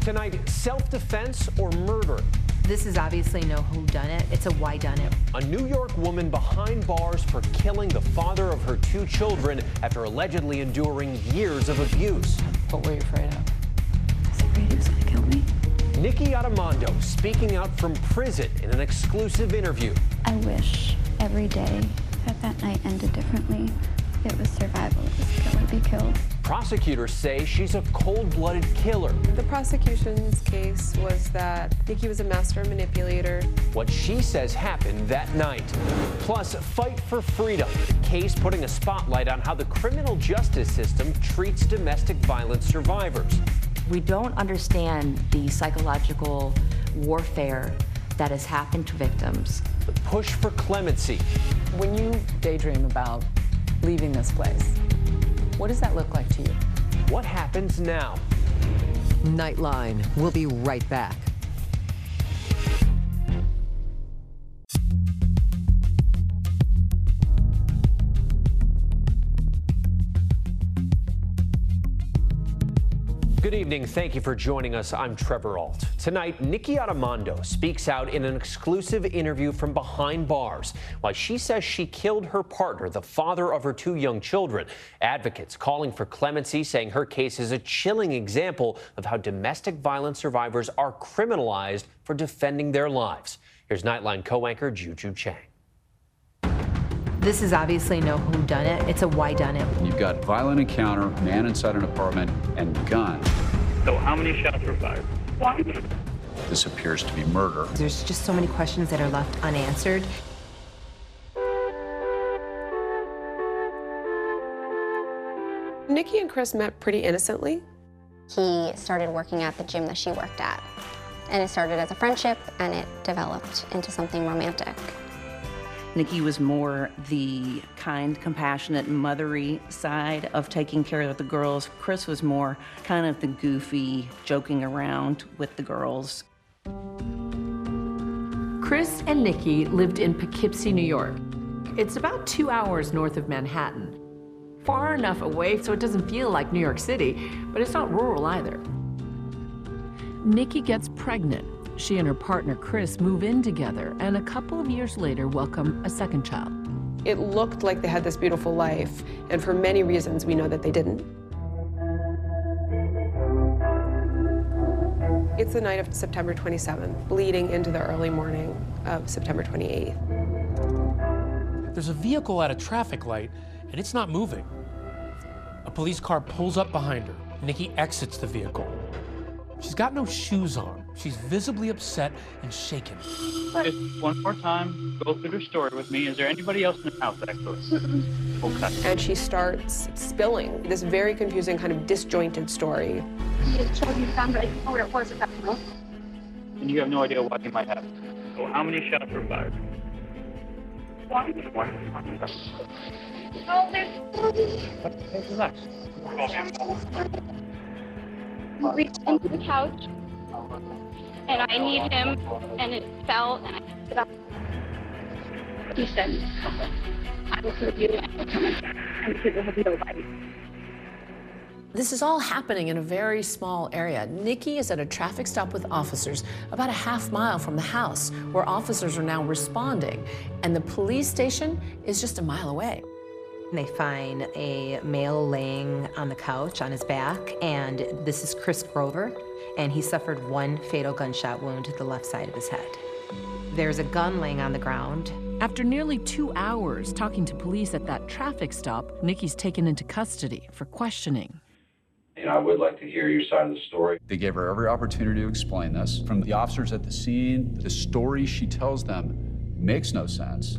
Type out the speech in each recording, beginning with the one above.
Tonight, self-defense or murder? This is obviously no whodunit. It's a whydunit. A New York woman behind bars for killing the father of her 2 children after allegedly enduring years of abuse. What were you afraid of? I was afraid he was going to kill me. Nikki Armando speaking out from prison in an exclusive interview. I wish every day that night ended differently. It was survival. It was kill or be killed. Prosecutors say she's a cold-blooded killer. The prosecution's case was that Nikki was a master manipulator. What she says happened that night. Plus, Fight for Freedom, a case putting a spotlight on how the criminal justice system treats domestic violence survivors. We don't understand the psychological warfare that has happened to victims. The push for clemency. When you daydream about leaving this place, what does that look like to you? What happens now? Nightline. We'll be right back. Good evening. Thank you for joining us. I'm Trevor Ault. Tonight, Nikki Armando speaks out in an exclusive interview from behind bars why she says she killed her partner, the father of her 2 young children. Advocates calling for clemency, saying her case is a chilling example of how domestic violence survivors are criminalized for defending their lives. Here's Nightline co-anchor Juju Chang. This is obviously no whodunit. It's a whydunit. You've got violent encounter, man inside an apartment, and gun. So how many shots were fired? 1. This appears to be murder. There's just so many questions that are left unanswered. Nikki and Chris met pretty innocently. He started working at the gym that she worked at. And it started as a friendship, and it developed into something romantic. Nikki was more the kind, compassionate, mothery side of taking care of the girls. Chris was more kind of the goofy, joking around with the girls. Chris and Nikki lived in Poughkeepsie, New York. It's about 2 hours north of Manhattan. Far enough away so it doesn't feel like New York City, but it's not rural either. Nikki gets pregnant. She and her partner, Chris, move in together, and a couple of years later welcome a second child. It looked like they had this beautiful life, and for many reasons, we know that they didn't. It's the night of September 27th, bleeding into the early morning of September 28th. There's a vehicle at a traffic light, and it's not moving. A police car pulls up behind her. Nikki exits the vehicle. She's got no shoes on. She's visibly upset and shaken. Just one more time, go through the story with me. Is there anybody else in the house that goes? Okay. And she starts spilling this very confusing, kind of disjointed story. And you have no idea what he might have. So how many shots were fired? 1. Oh, there's... Relax. I reached into the couch, and I need him, and it fell, and I picked it up. He said, I will hurt you, and kids will have no life. This is all happening in a very small area. Nikki is at a traffic stop with officers about a half mile from the house, where officers are now responding, and the police station is just a mile away. They find a male laying on the couch on his back, and this is Chris Grover, and he suffered 1 fatal gunshot wound to the left side of his head. There's a gun laying on the ground. After nearly 2 hours talking to police at that traffic stop, Nikki's taken into custody for questioning. And I would like to hear your side of the story. They gave her every opportunity to explain this. From the officers at the scene, the story she tells them makes no sense.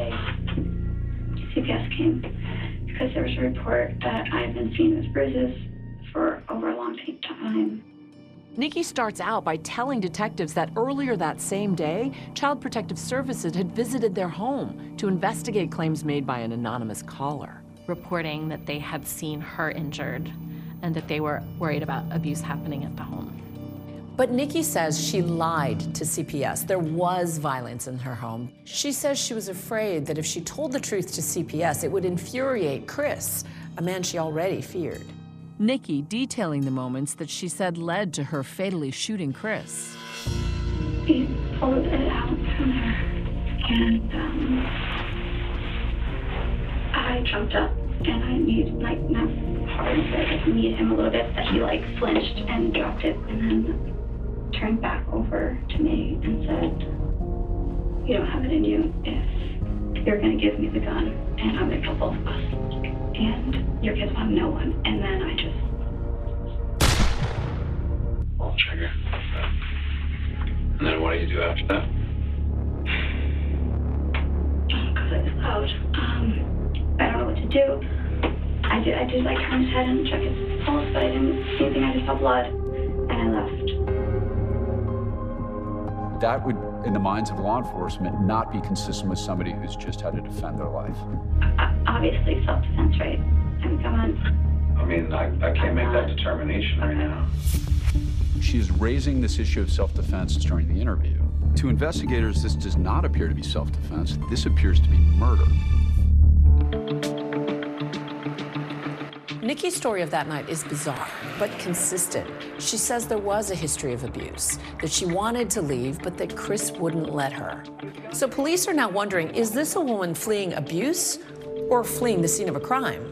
CPS came because there was a report that I've been seeing those bruises for over a long time. Nikki starts out by telling detectives that earlier that same day, Child Protective Services had visited their home to investigate claims made by an anonymous caller, reporting that they had seen her injured and that they were worried about abuse happening at the home. But Nikki says she lied to CPS. There was violence in her home. She says she was afraid that if she told the truth to CPS, it would infuriate Chris, a man she already feared. Nikki detailing the moments that she said led to her fatally shooting Chris. He pulled it out from there, and I jumped up, and I kneed, like, not hard, but I kneed him a little bit, that he, like, flinched and dropped it, and then turned back over to me and said, "You don't have it in you if you're going to give me the gun, and I'm going to kill both of us. And your kids will have no one." And then I just pull the trigger. And then what do you do after that? Because it was loud. I don't know what to do. I did like turn his head and check his pulse, but I didn't see anything. I just saw blood, and I left. That would, in the minds of law enforcement, not be consistent with somebody who's just had to defend their life. Obviously, self-defense, right? I mean, come on. I mean, I can't make that determination right now. She is raising this issue of self-defense during the interview. To investigators, this does not appear to be self-defense. This appears to be murder. Nikki's story of that night is bizarre, but consistent. She says there was a history of abuse, that she wanted to leave, but that Chris wouldn't let her. So police are now wondering, is this a woman fleeing abuse or fleeing the scene of a crime?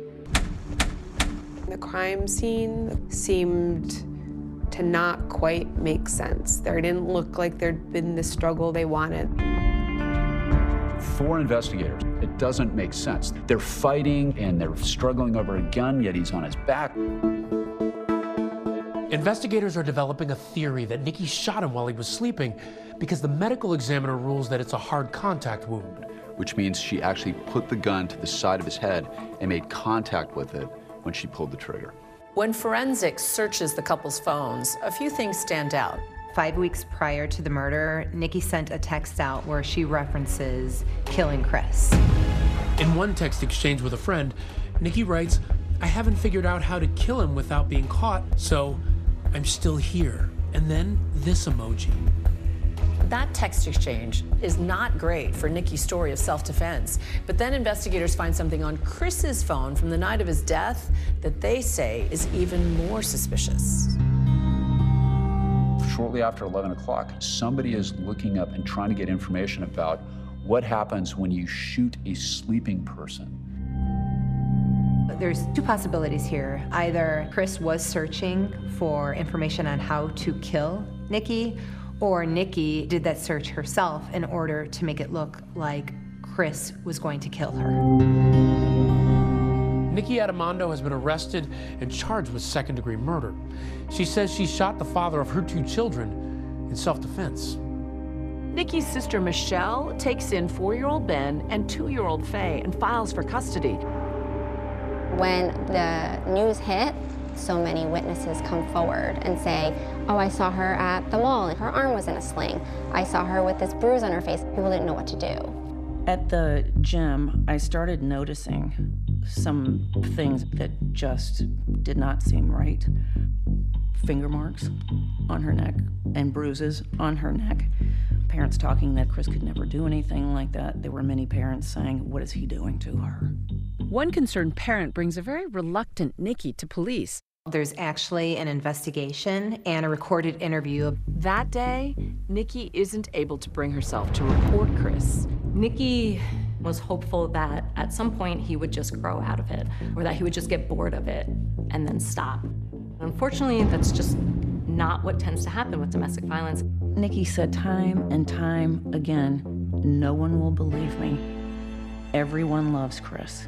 The crime scene seemed to not quite make sense. There didn't look like there'd been the struggle they wanted. For investigators, it doesn't make sense. They're fighting and they're struggling over a gun, yet he's on his back. Investigators are developing a theory that Nikki shot him while he was sleeping because the medical examiner rules that it's a hard contact wound. Which means she actually put the gun to the side of his head and made contact with it when she pulled the trigger. When forensics searches the couple's phones, a few things stand out. 5 weeks prior to the murder, Nikki sent a text out where she references killing Chris. In one text exchange with a friend, Nikki writes, "I haven't figured out how to kill him without being caught, so I'm still here." And then this emoji. That text exchange is not great for Nikki's story of self-defense. But then investigators find something on Chris's phone from the night of his death that they say is even more suspicious. Shortly after 11 o'clock, somebody is looking up and trying to get information about what happens when you shoot a sleeping person. There's two possibilities here. Either Chris was searching for information on how to kill Nikki, or Nikki did that search herself in order to make it look like Chris was going to kill her. Nikki Adamando has been arrested and charged with second-degree murder. She says she shot the father of her 2 children in self-defense. Nikki's sister Michelle takes in 4-year-old Ben and 2-year-old Faye and files for custody. When the news hit, so many witnesses come forward and say, "Oh, I saw her at the mall and her arm was in a sling. I saw her with this bruise on her face." People didn't know what to do. At the gym, I started noticing some things that just did not seem right. Finger marks on her neck and bruises on her neck. Parents talking that Chris could never do anything like that. There were many parents saying, "What is he doing to her?" One concerned parent brings a very reluctant Nikki to police. There's actually an investigation and a recorded interview. That day, Nikki isn't able to bring herself to report Chris. Nikki was hopeful that at some point he would just grow out of it, or that he would just get bored of it and then stop. Unfortunately, that's just not what tends to happen with domestic violence. Nikki said time and time again, "No one will believe me. Everyone loves Chris."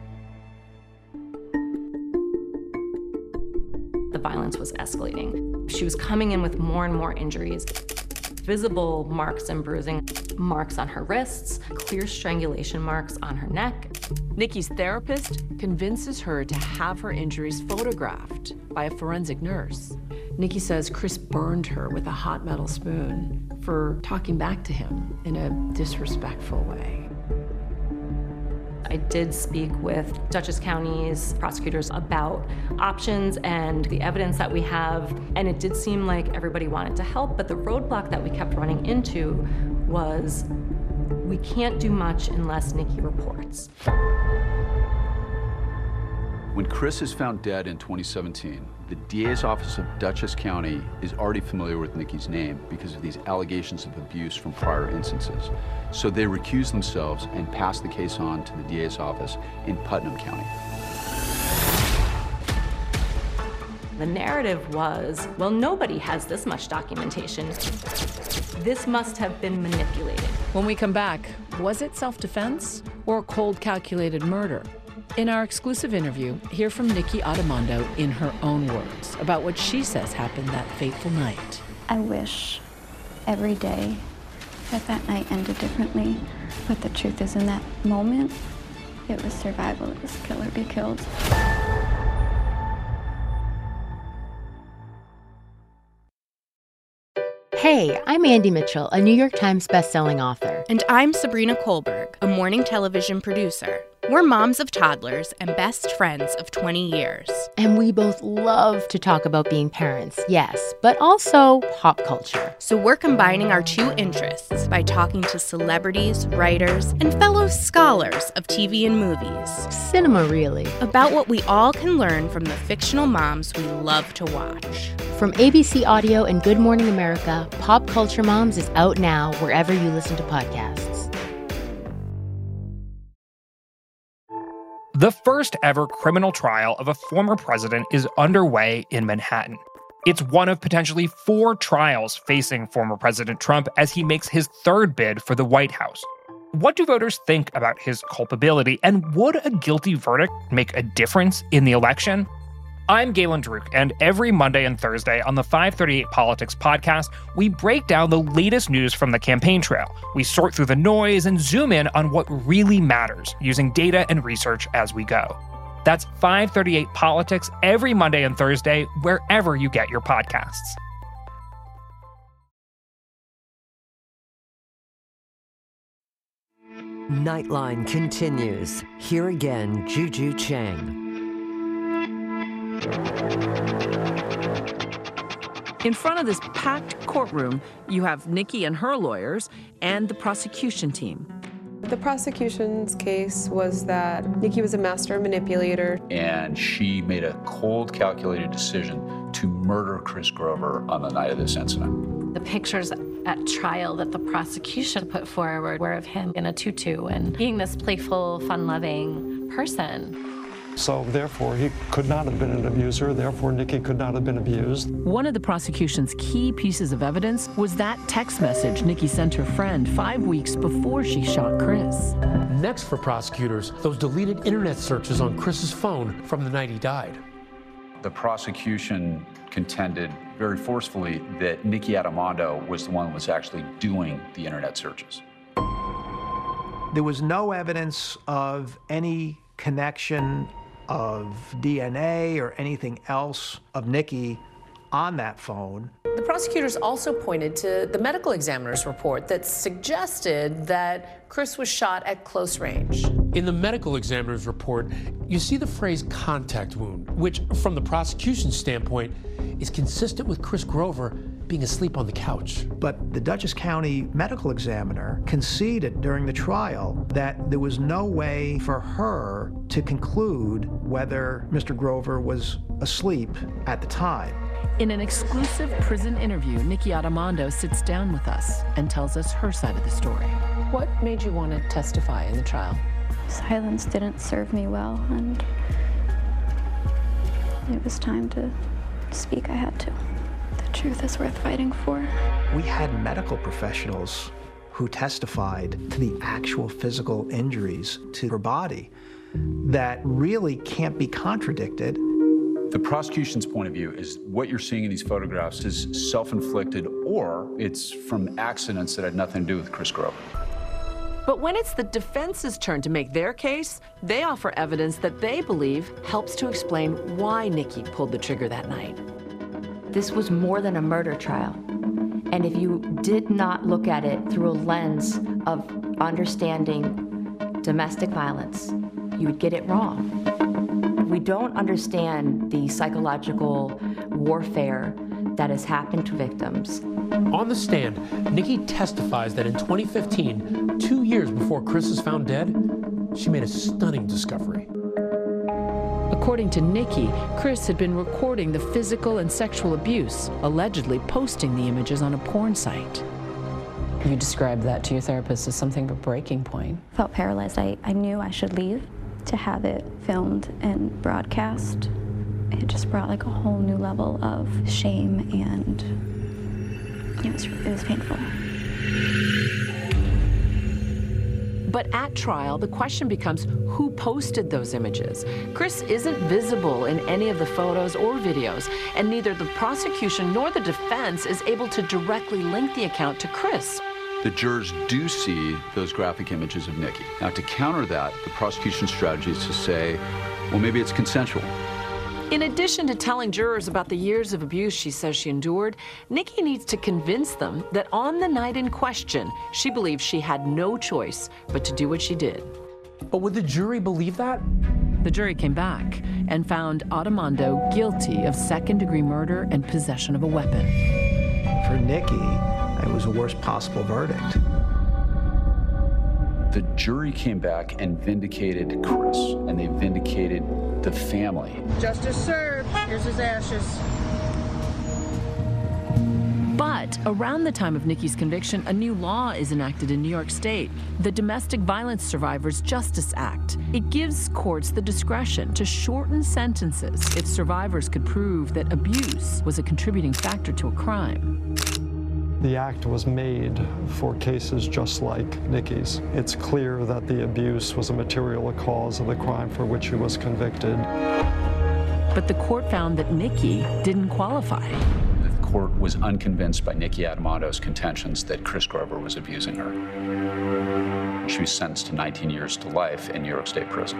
The violence was escalating. She was coming in with more and more injuries. Visible marks and bruising, marks on her wrists, clear strangulation marks on her neck. Nikki's therapist convinces her to have her injuries photographed by a forensic nurse. Nikki says Chris burned her with a hot metal spoon for talking back to him in a disrespectful way. I did speak with Dutchess County's prosecutors about options and the evidence that we have, and it did seem like everybody wanted to help, but the roadblock that we kept running into was we can't do much unless Nikki reports. When Chris is found dead in 2017, the DA's office of Dutchess County is already familiar with Nikki's name because of these allegations of abuse from prior instances. So they recuse themselves and pass the case on to the DA's office in Putnam County. The narrative was, well, nobody has this much documentation. This must have been manipulated. When we come back, was it self-defense or cold calculated murder? In our exclusive interview, hear from Nikki Adamando in her own words about what she says happened that fateful night. I wish every day that night ended differently, but the truth is in that moment, it was survival. It was kill or be killed. Hey, I'm Andy Mitchell, a New York Times bestselling author. And I'm Sabrina Kohlberg, a morning television producer. We're moms of toddlers and best friends of 20 years. And we both love to talk about being parents, yes, but also pop culture. So we're combining our two interests by talking to celebrities, writers, and fellow scholars of TV and movies. Cinema, really. About what we all can learn from the fictional moms we love to watch. From ABC Audio and Good Morning America, Pop Culture Moms is out now wherever you listen to podcasts. The first ever criminal trial of a former president is underway in Manhattan. It's one of potentially 4 trials facing former President Trump as he makes his third bid for the White House. What do voters think about his culpability, and would a guilty verdict make a difference in the election? I'm Galen Druk, and every Monday and Thursday on the 538 Politics podcast, we break down the latest news from the campaign trail. We sort through the noise and zoom in on what really matters, using data and research as we go. That's 538 Politics every Monday and Thursday, wherever you get your podcasts. Nightline continues. Here again, Juju Chang. In front of this packed courtroom, you have Nikki and her lawyers and the prosecution team. The prosecution's case was that Nikki was a master manipulator. And she made a cold, calculated decision to murder Chris Grover on the night of this incident. The pictures at trial that the prosecution put forward were of him in a tutu and being this playful, fun-loving person. So therefore, he could not have been an abuser. Therefore, Nikki could not have been abused. One of the prosecution's key pieces of evidence was that text message Nikki sent her friend 5 weeks before she shot Chris. Next for prosecutors, those deleted internet searches on Chris's phone from the night he died. The prosecution contended very forcefully that Nikki Adamando was the one that was actually doing the internet searches. There was no evidence of any connection of DNA or anything else of Nikki on that phone. The prosecutors also pointed to the medical examiner's report that suggested that Chris was shot at close range. In the medical examiner's report, you see the phrase contact wound, which, from the prosecution's standpoint, is consistent with Chris Grover being asleep on the couch. But the Dutchess County medical examiner conceded during the trial that there was no way for her to conclude whether Mr. Grover was asleep at the time. In an exclusive prison interview, Nikki Adamando sits down with us and tells us her side of the story. What made you want to testify in the trial? Silence didn't serve me well, and it was time to speak. I had to. The truth is worth fighting for. We had medical professionals who testified to the actual physical injuries to her body that really can't be contradicted. The prosecution's point of view is what you're seeing in these photographs is self-inflicted, or it's from accidents that had nothing to do with Chris Grover. But when it's the defense's turn to make their case, they offer evidence that they believe helps to explain why Nikki pulled the trigger that night. This was more than a murder trial. And if you did not look at it through a lens of understanding domestic violence, you would get it wrong. We don't understand the psychological warfare that has happened to victims. On the stand, Nikki testifies that in 2015, 2 years before Chris is found dead, she made a stunning discovery. According to Nikki, Chris had been recording the physical and sexual abuse, allegedly posting the images on a porn site. You described that to your therapist as something of a breaking point. Felt paralyzed. I knew I should leave. To have it filmed and broadcast, it just brought like a whole new level of shame, and it was painful. But at trial, the question becomes who posted those images. Chris isn't visible in any of the photos or videos, and neither the prosecution nor the defense is able to directly link the account to Chris. The jurors do see those graphic images of Nikki. Now, to counter that, the prosecution's strategy is to say, well, maybe it's consensual. In addition to telling jurors about the years of abuse she says she endured, Nikki needs to convince them that on the night in question, she believes she had no choice but to do what she did. But would the jury believe that? The jury came back and found Adamando guilty of second-degree murder and possession of a weapon. For Nikki, it was the worst possible verdict. The jury came back and vindicated Chris, and they vindicated the family. Justice served. Here's his ashes. But around the time of Nikki's conviction, a new law is enacted in New York State, the Domestic Violence Survivors Justice Act. It gives courts the discretion to shorten sentences if survivors could prove that abuse was a contributing factor to a crime. The act was made for cases just like Nikki's. It's clear that the abuse was a material cause of the crime for which she was convicted. But the court found that Nikki didn't qualify. The court was unconvinced by Nikki Adamando's contentions that Chris Grover was abusing her. She was sentenced to 19 years to life in New York State prison.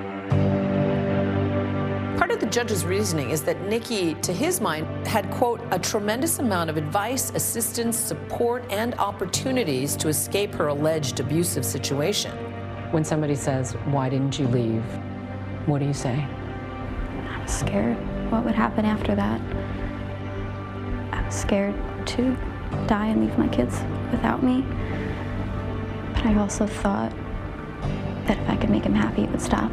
Part of the judge's reasoning is that Nikki, to his mind, had, quote, a tremendous amount of advice, assistance, support, and opportunities to escape her alleged abusive situation. When somebody says, why didn't you leave? What do you say? I was scared what would happen after that. I was scared to die and leave my kids without me. But I also thought that if I could make him happy, it would stop.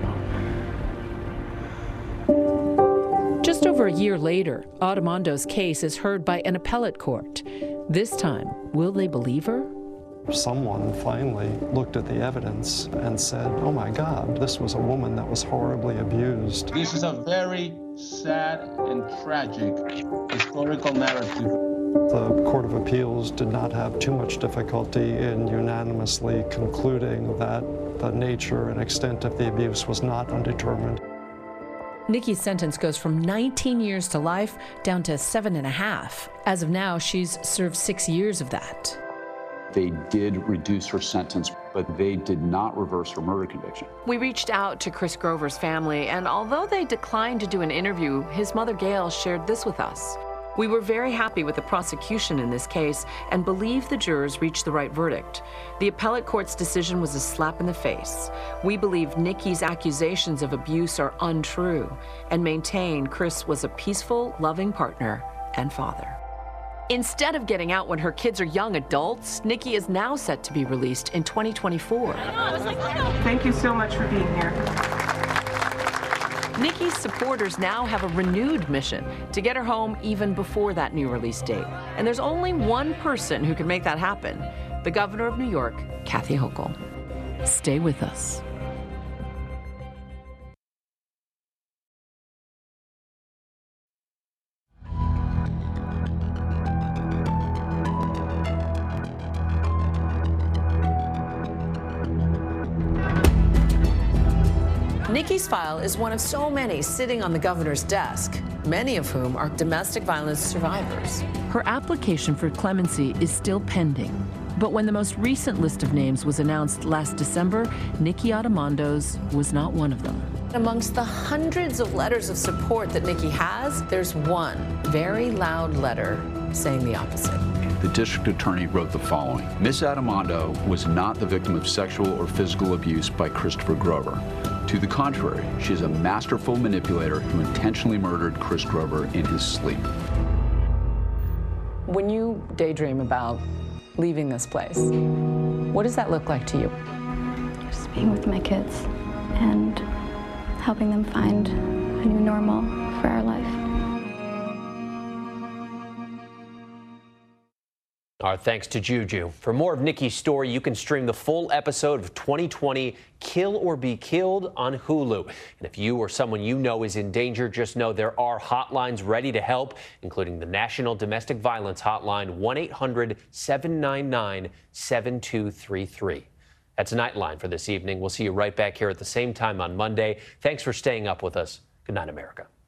Just over a year later, Adamando's case is heard by an appellate court. This time, will they believe her? Someone finally looked at the evidence and said, oh my God, this was a woman that was horribly abused. This is a very sad and tragic historical narrative. The Court of Appeals did not have too much difficulty in unanimously concluding that the nature and extent of the abuse was not undetermined. Nikki's sentence goes from 19 years to life down to 7.5. As of now, she's served 6 years of that. They did reduce her sentence, but they did not reverse her murder conviction. We reached out to Chris Grover's family, and although they declined to do an interview, his mother Gail shared this with us. We were very happy with the prosecution in this case and believe the jurors reached the right verdict. The appellate court's decision was a slap in the face. We believe Nikki's accusations of abuse are untrue and maintain Chris was a peaceful, loving partner and father. Instead of getting out when her kids are young adults, Nikki is now set to be released in 2024. Thank you so much for being here. Nikki's supporters now have a renewed mission to get her home even before that new release date. And there's only one person who can make that happen, the governor of New York, Kathy Hochul. Stay with us. Nikki's file is one of so many sitting on the governor's desk, many of whom are domestic violence survivors. Her application for clemency is still pending, but when the most recent list of names was announced last December, Nikki Adamando's was not one of them. Amongst the hundreds of letters of support that Nikki has, there's one very loud letter saying the opposite. The district attorney wrote the following. Ms. Adamando was not the victim of sexual or physical abuse by Christopher Grover. To the contrary, she is a masterful manipulator who intentionally murdered Chris Grover in his sleep. When you daydream about leaving this place, what does that look like to you? Just being with my kids and helping them find a new normal for our life. Our thanks to Juju. For more of Nikki's story, you can stream the full episode of 2020 Kill or Be Killed on Hulu. And if you or someone you know is in danger, just know there are hotlines ready to help, including the National Domestic Violence Hotline, 1-800-799-7233. That's Nightline for this evening. We'll see you right back here at the same time on Monday. Thanks for staying up with us. Good night, America.